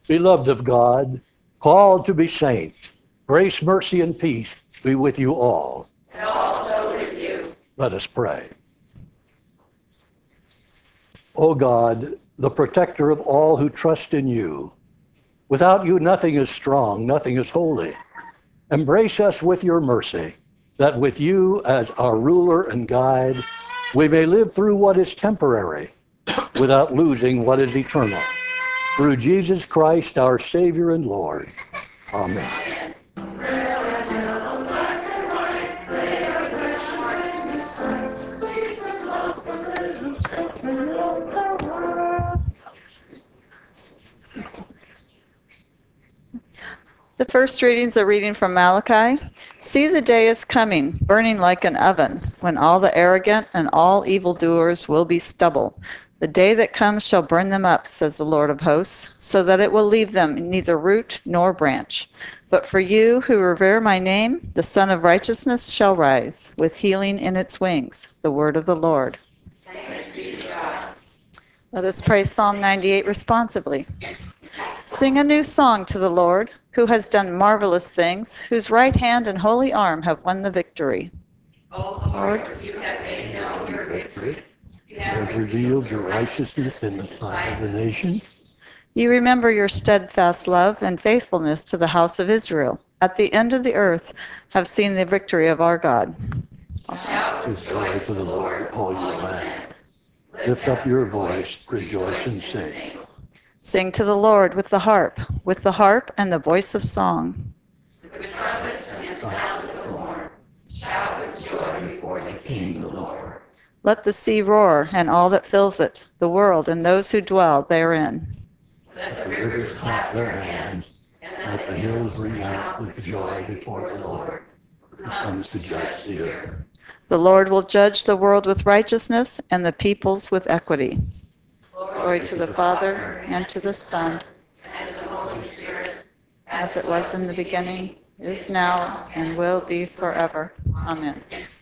Beloved of God, called to be saints, grace, mercy, and peace be with you all. And also with you. Let us pray. O God, the protector of all who trust in you, without you nothing is strong, nothing is holy. Embrace us with your mercy, that with you as our ruler and guide, we may live through what is temporary without losing what is eternal. Through Jesus Christ, our Savior and Lord. Amen. The first reading is a reading from Malachi. See, the day is coming, burning like an oven, when all the arrogant and all evildoers will be stubble. The day that comes shall burn them up, says the Lord of hosts, so that it will leave them neither root nor branch. But for you who revere my name, the Son of Righteousness shall rise, with healing in its wings. The word of the Lord. Thanks be to God. Let us pray Psalm 98 responsively. Sing a new song to the Lord, who has done marvelous things, whose right hand and holy arm have won the victory. O Lord, you have made known your victory. You have Revealed your righteousness in the sight of the nations. You remember your steadfast love and faithfulness to the house of Israel. At the end of the earth have seen the victory of our God. Shout with joy to the Lord, all you lands. Lift up your voice, rejoice and sing. Sing to the Lord with the harp and the voice of song. With trumpets and the sound of the horn. Shout with joy before the King, the Lord. Let the sea roar and all that fills it, the world and those who dwell therein. Let The rivers clap their hands, and let the hills ring out with joy before the Lord, who comes to judge the earth. The Lord will judge the world with righteousness and the peoples with equity. Glory to the Father, and to the Son, and to the Holy Spirit, as it was in the beginning, is now, and will be forever. Amen.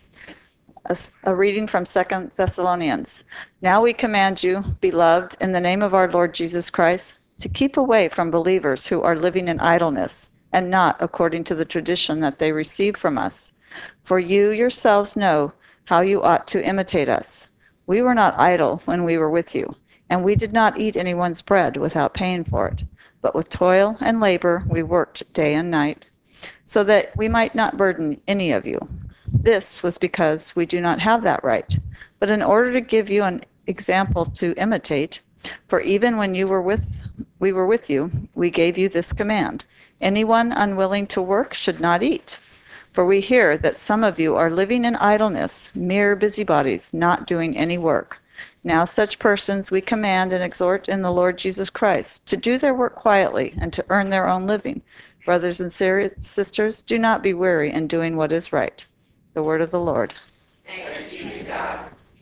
A reading from 2 Thessalonians. Now we command you, beloved, in the name of our Lord Jesus Christ, to keep away from believers who are living in idleness, and not according to the tradition that they received from us. For you yourselves know how you ought to imitate us. We were not idle when we were with you, and we did not eat anyone's bread without paying for it. But with toil and labor we worked day and night, so that we might not burden any of you. This was because we do not have that right, but in order to give you an example to imitate. For even when we were with you, we gave you this command: anyone unwilling to work should not eat. For we hear that some of you are living in idleness, mere busybodies, not doing any work. Now such persons we command and exhort in the Lord Jesus Christ to do their work quietly and to earn their own living. Brothers and sisters, do not be weary in doing what is right. The word of the Lord. thanks be to God.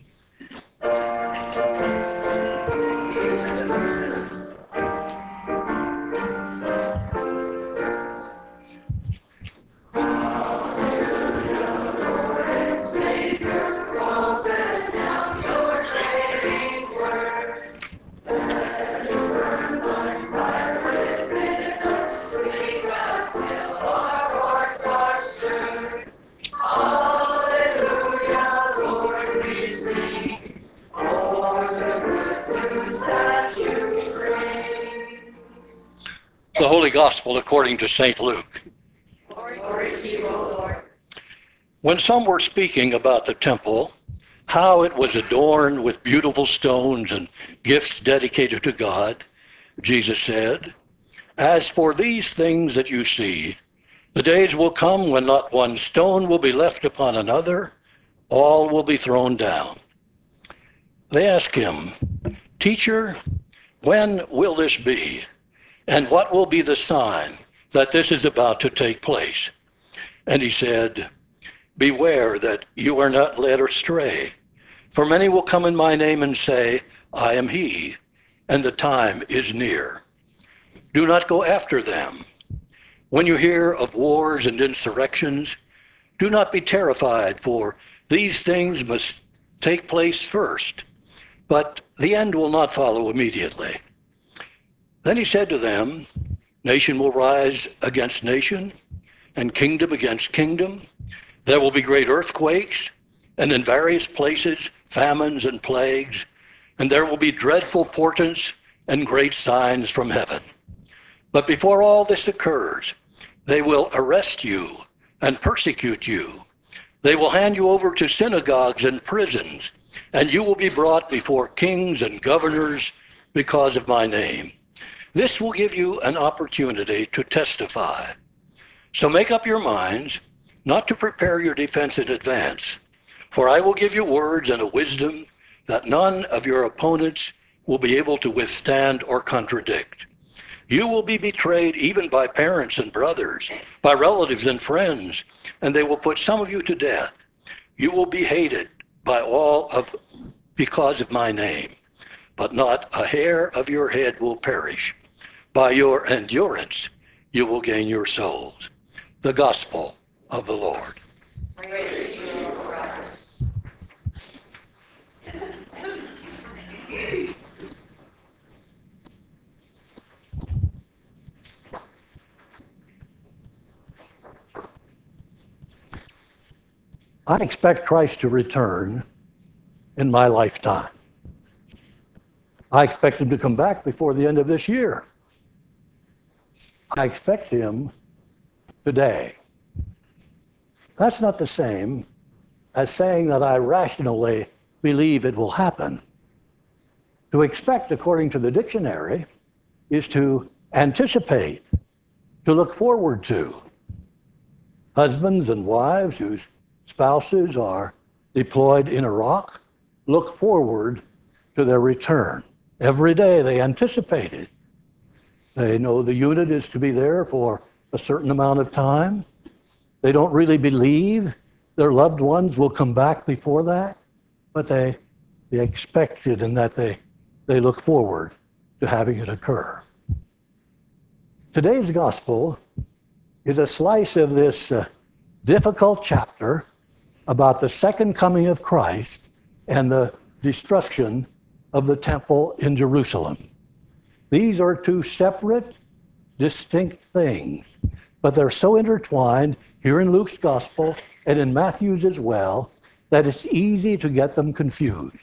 The Holy Gospel according to St. Luke. Glory to you, O Lord. When some were speaking about the temple, how it was adorned with beautiful stones and gifts dedicated to God, Jesus said, "As for these things that you see, the days will come when not one stone will be left upon another, all will be thrown down." They asked him, "Teacher, when will this be? And what will be the sign that this is about to take place?" And he said, "Beware that you are not led astray. For many will come in my name and say, 'I am he,' and the time is near. Do not go after them. When you hear of wars and insurrections, do not be terrified, for these things must take place first, but the end will not follow immediately. Then he said to them, nation will rise against nation, and kingdom against kingdom. There will be great earthquakes, and in various places famines and plagues, and there will be dreadful portents and great signs from heaven. But before all this occurs, they will arrest you and persecute you. They will hand you over to synagogues and prisons, and you will be brought before kings and governors because of my name. This will give you an opportunity to testify. So make up your minds not to prepare your defense in advance, for I will give you words and a wisdom that none of your opponents will be able to withstand or contradict. You will be betrayed even by parents and brothers, by relatives and friends, and they will put some of you to death. You will be hated by all because of my name, but not a hair of your head will perish. By your endurance, you will gain your souls. The gospel of the Lord. Praise to you, Lord Christ. I expect Christ to return in my lifetime. I expect him to come back before the end of this year. I expect him today. That's not the same as saying that I rationally believe it will happen. To expect, according to the dictionary, is to anticipate, to look forward to. Husbands and wives whose spouses are deployed in Iraq look forward to their return. Every day they anticipate it. They know the unit is to be there for a certain amount of time. They don't really believe their loved ones will come back before that, but they expect it, and that they look forward to having it occur. Today's gospel is a slice of this difficult chapter about the second coming of Christ and the destruction of the temple in Jerusalem. These are two separate, distinct things, but they're so intertwined here in Luke's gospel and in Matthew's as well that it's easy to get them confused.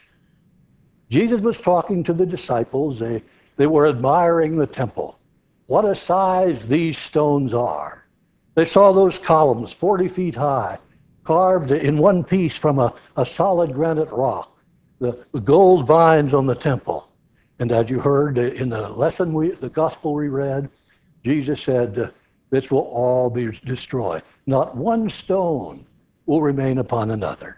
Jesus was talking to the disciples. They were admiring the temple. What a size these stones are. They saw those columns 40 feet high, carved in one piece from a solid granite rock, the gold vines on the temple. And as you heard in the lesson, the gospel we read, Jesus said, this will all be destroyed. Not one stone will remain upon another.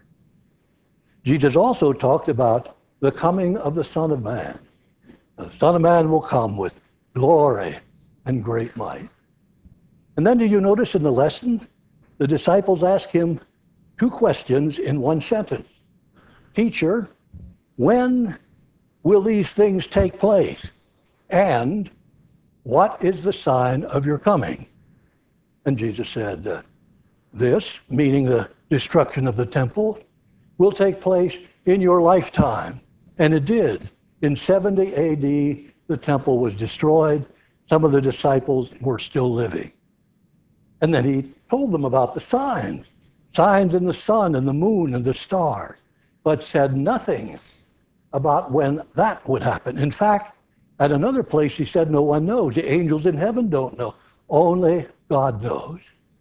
Jesus also talked about the coming of the Son of Man. The Son of Man will come with glory and great might. And then do you notice in the lesson, the disciples ask him two questions in one sentence. Teacher, when will these things take place? And what is the sign of your coming? And Jesus said, this, meaning the destruction of the temple, will take place in your lifetime. And it did. In 70 AD, the temple was destroyed. Some of the disciples were still living. And then he told them about the signs in the sun and the moon and the stars, but said nothing about when that would happen. In fact, at another place he said, no one knows. The angels in heaven don't know. Only God knows.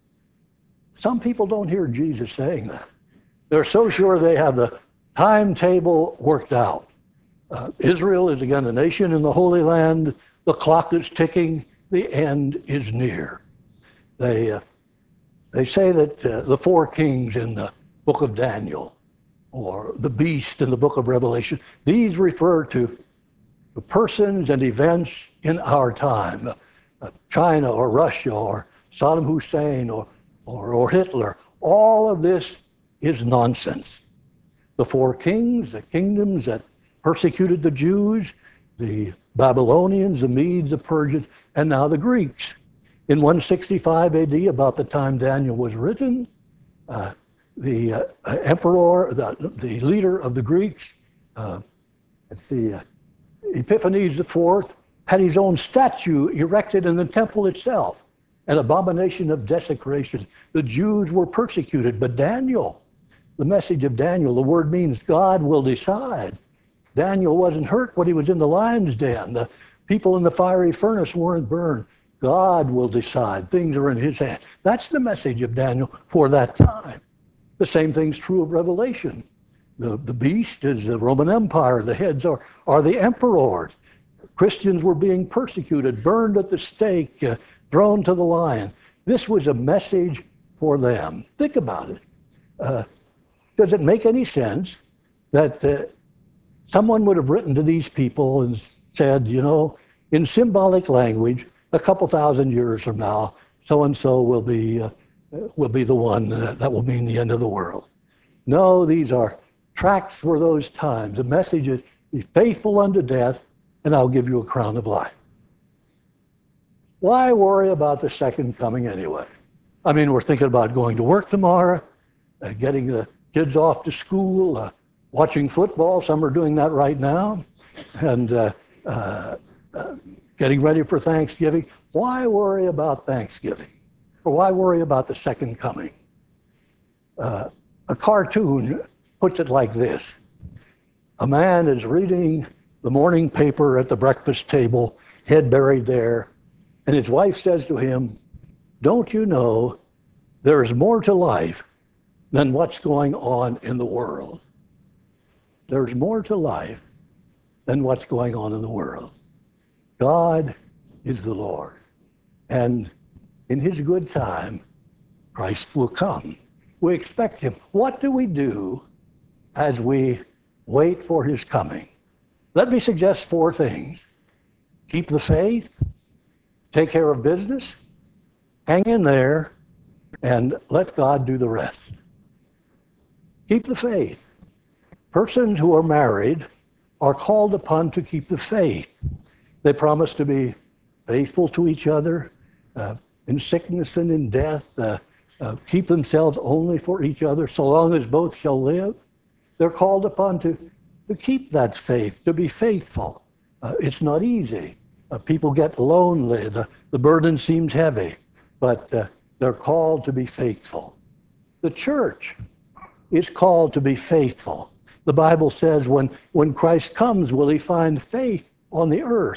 Some people don't hear Jesus saying that. They're so sure they have the timetable worked out. Israel is again a nation in the Holy Land. The clock is ticking. The end is near. They say that the four kings in the book of Daniel, or the beast in the book of Revelation, these refer to the persons and events in our time. China or Russia or Saddam Hussein or Hitler. All of this is nonsense. The four kings, the kingdoms that persecuted the Jews, the Babylonians, the Medes, the Persians, and now the Greeks. In 165 AD, about the time Daniel was written, the emperor, the leader of the Greeks, Epiphanes IV, had his own statue erected in the temple itself, an abomination of desecration. The Jews were persecuted, but Daniel, the message of Daniel, the word means God will decide. Daniel wasn't hurt when he was in the lion's den. The people in the fiery furnace weren't burned. God will decide. Things are in his hand. That's the message of Daniel for that time. The same thing's true of Revelation. The beast is the Roman Empire. The heads are the emperors. Christians were being persecuted, burned at the stake, thrown to the lion. This was a message for them. Think about it. Does it make any sense that someone would have written to these people and said, you know, in symbolic language, a couple thousand years from now, so-and-so will be the one that will mean the end of the world? No, these are tracts for those times. The message is, be faithful unto death, and I'll give you a crown of life. Why worry about the second coming anyway? I mean, we're thinking about going to work tomorrow, getting the kids off to school, watching football. Some are doing that right now, and getting ready for Thanksgiving. Why worry about Thanksgiving? Or why worry about the second coming? A cartoon puts it like this. A man is reading the morning paper at the breakfast table, head buried there, and his wife says to him, don't you know there is more to life than what's going on in the world? There's more to life than what's going on in the world. God is the Lord, and in his good time, Christ will come. We expect him. What do we do as we wait for his coming? Let me suggest 4 things. Keep the faith, take care of business, hang in there, and let God do the rest. Keep the faith. Persons who are married are called upon to keep the faith. They promise to be faithful to each other in sickness and in death, keep themselves only for each other so long as both shall live. They're called upon to keep that faith, to be faithful. It's not easy. People get lonely. The burden seems heavy, but they're called to be faithful. The church is called to be faithful. The Bible says when Christ comes, will he find faith on the earth?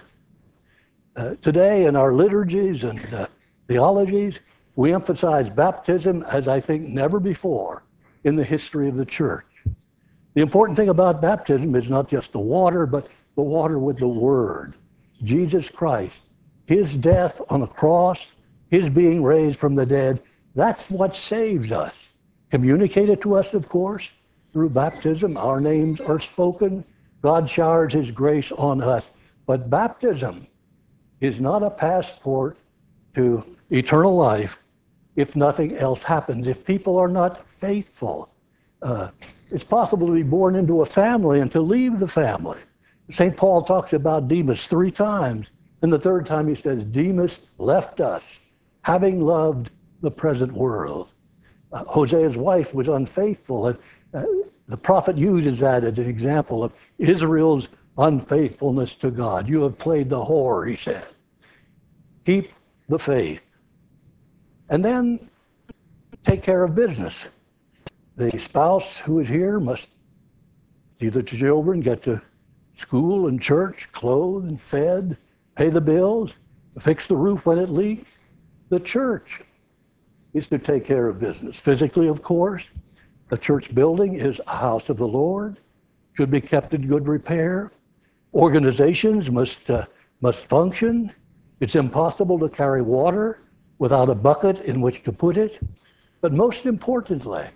Today in our liturgies and theologies, we emphasize baptism as I think never before in the history of the church. The important thing about baptism is not just the water, but the water with the Word. Jesus Christ, his death on the cross, his being raised from the dead, that's what saves us. Communicated to us, of course, through baptism. Our names are spoken. God showers his grace on us. But baptism is not a passport to eternal life if nothing else happens. If people are not faithful, it's possible to be born into a family and to leave the family. St. Paul talks about Demas 3 times, and the 3rd time he says, Demas left us, having loved the present world. Hosea's wife was unfaithful, and the prophet uses that as an example of Israel's unfaithfulness to God. You have played the whore, he said. Keep the faith. And then take care of business. The spouse who is here must see the children get to school and church, clothed and fed, pay the bills, fix the roof when it leaks. The church is to take care of business. Physically, of course, the church building is a house of the Lord, should be kept in good repair. Organizations must function. It's impossible to carry water without a bucket in which to put it. But most importantly,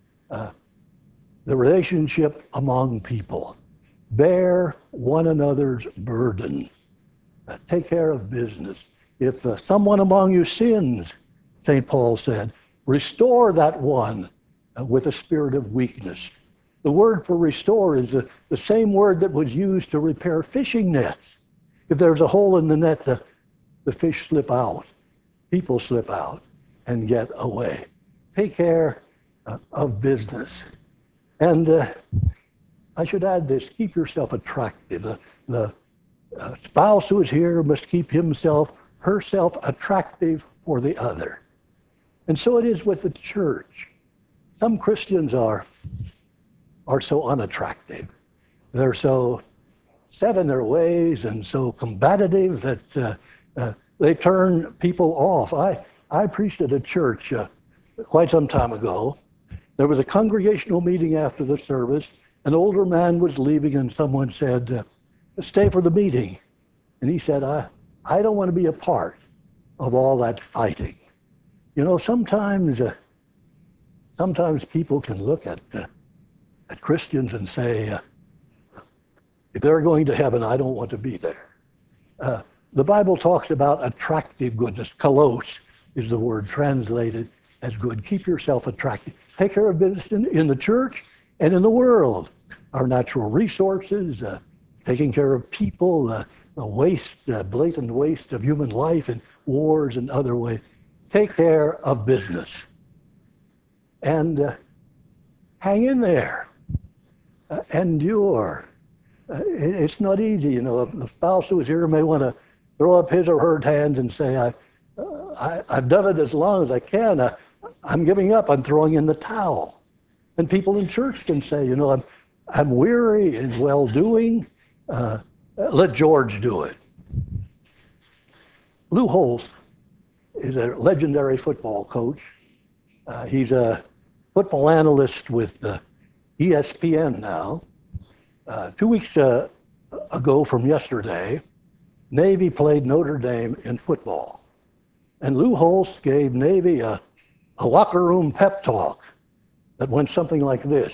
the relationship among people. Bear one another's burden. Take care of business. If someone among you sins, St. Paul said, restore that one with a spirit of weakness. The word for restore is the same word that was used to repair fishing nets. If there's a hole in the net, the fish slip out. People slip out and get away. Take care of business. And I should add this, keep yourself attractive. The A spouse who is here must keep herself attractive for the other. And so it is with the church. Some Christians are so unattractive. They're so set in their ways and so combative that they turn people off. I preached at a church quite some time ago. There was a congregational meeting after the service. An older man was leaving, and someone said, stay for the meeting. And he said, I don't want to be a part of all that fighting. You know, sometimes people can look at Christians and say, if they're going to heaven, I don't want to be there. The Bible talks about attractive goodness. Kalos is the word translated as good. Keep yourself attractive. Take care of business in the church and in the world. Our natural resources, taking care of people, the waste, blatant waste of human life in wars and other ways. Take care of business. And hang in there. Endure. It's not easy, you know. The spouse who is here may want to throw up his or her hands and say, I've done it as long as I can. I'm giving up. I'm throwing in the towel. And people in church can say, you know, I'm weary in well-doing. Let George do it. Lou Holtz is a legendary football coach. He's a football analyst with ESPN now. 2 weeks ago from yesterday, Navy played Notre Dame in football. And Lou Holtz gave Navy a locker room pep talk that went something like this.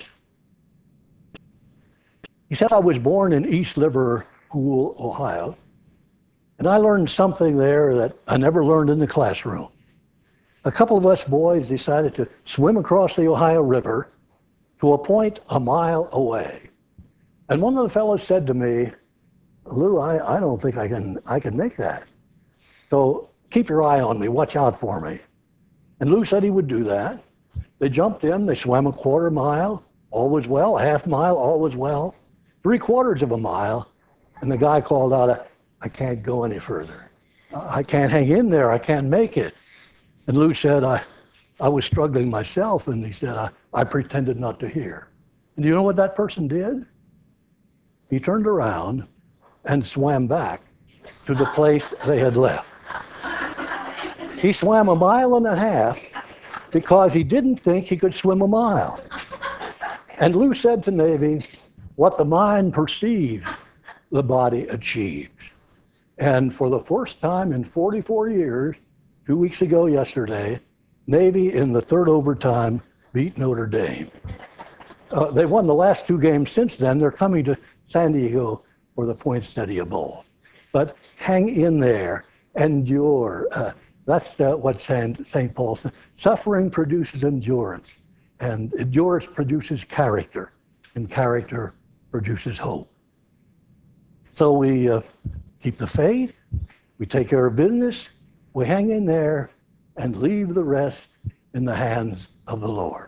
He said, I was born in East Liverpool, Ohio, and I learned something there that I never learned in the classroom. A couple of us boys decided to swim across the Ohio River to a point a mile away. And one of the fellows said to me, Lou, I don't think I can make that. So keep your eye on me, watch out for me. And Lou said he would do that. They jumped in, they swam a quarter mile, all was well, half mile, all was well, 3/4 of a mile, and the guy called out, I can't go any further. I can't hang in there, I can't make it. And Lou said, I was struggling myself, and he said, I pretended not to hear. And do you know what that person did? He turned around and swam back to the place they had left. He swam 1.5 miles because he didn't think he could swim a mile. And Lou said to Navy, what the mind perceives, the body achieves. And for the first time in 44 years, 2 weeks ago yesterday, Navy in the third overtime beat Notre Dame. They won the last 2 games since then. They're coming to San Diego for the Poinsettia Bowl. But hang in there, endure. That's what St. Paul said. Suffering produces endurance, and endurance produces character, and character produces hope. So we keep the faith, we take care of business, we hang in there, and leave the rest in the hands of the Lord.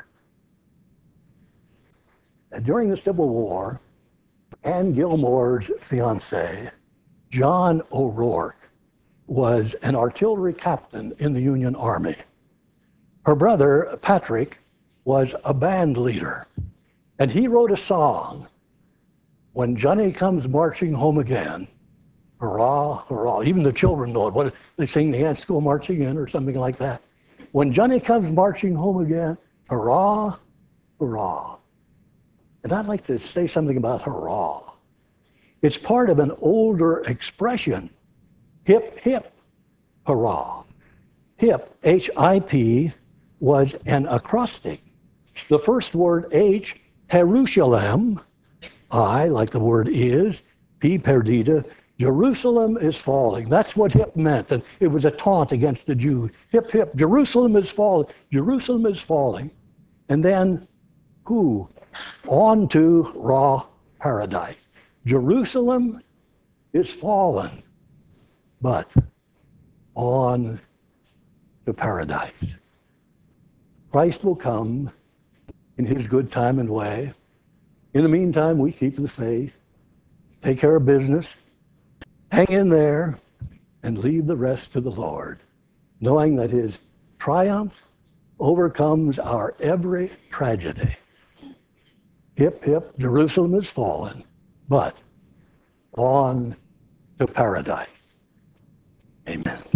And during the Civil War, Ann Gilmore's fiance, John O'Rourke, was an artillery captain in the Union Army. Her brother, Patrick, was a band leader, and he wrote a song, When Johnny Comes Marching Home Again, hurrah, hurrah. Even the children know it. What they sing, the ants go marching in or something like that. When Johnny comes marching home again, hurrah, hurrah. And I'd like to say something about hurrah. It's part of an older expression. Hip, hip, hurrah. Hip, H-I-P, was an acrostic. The first word, H, Jerusalem, I, like the word is, P, perdita, Jerusalem is falling. That's what hip meant, and it was a taunt against the Jews. Hip, hip, Jerusalem is falling. Jerusalem is falling. And then, who? On to raw paradise. Jerusalem is fallen, but on to paradise. Christ will come in his good time and way. In the meantime, we keep the faith, take care of business, hang in there and leave the rest to the Lord, knowing that his triumph overcomes our every tragedy. Hip, hip, Jerusalem is fallen, but on to paradise. Amen.